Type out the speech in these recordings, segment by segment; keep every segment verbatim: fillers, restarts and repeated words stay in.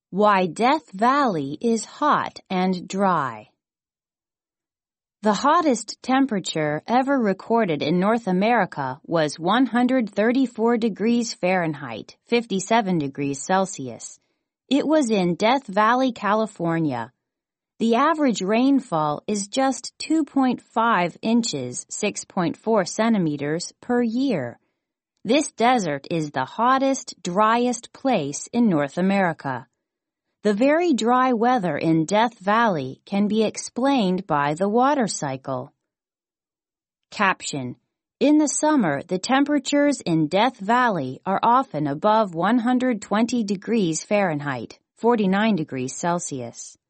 Why Death Valley is hot and dry. The hottest temperature ever recorded in North America was one hundred thirty-four degrees Fahrenheit, fifty-seven degrees Celsius. It was in Death Valley, California. The average rainfall is just two point five inches, six point four centimeters per year. This desert is the hottest, driest place in North America. The very dry weather in Death Valley can be explained by the water cycle. Caption: In the summer, the temperatures in Death Valley are often above one hundred twenty degrees Fahrenheit, forty-nine degrees Celsius.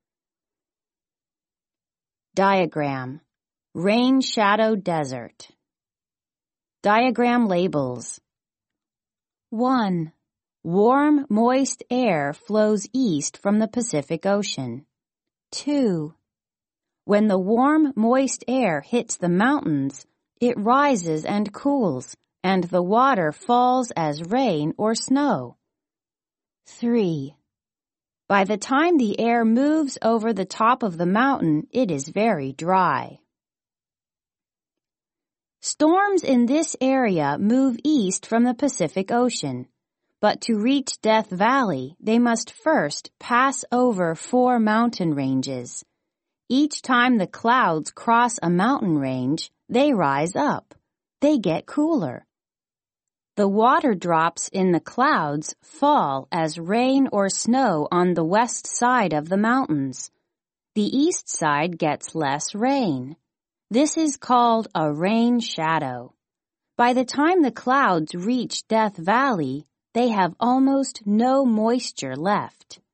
Diagram: Rain Shadow Desert. Diagram labels. one. Warm, moist air flows east from the Pacific Ocean. two. When the warm, moist air hits the mountains, it rises and cools, and the water falls as rain or snow. three. By the time the air moves over the top of the mountain, it is very dry. Storms in this area move east from the Pacific Ocean. But to reach Death Valley, they must first pass over four mountain ranges. Each time the clouds cross a mountain range, they rise up. They get cooler. The water drops in the clouds fall as rain or snow on the west side of the mountains. The east side gets less rain. This is called a rain shadow. By the time the clouds reach Death Valley, they have almost no moisture left.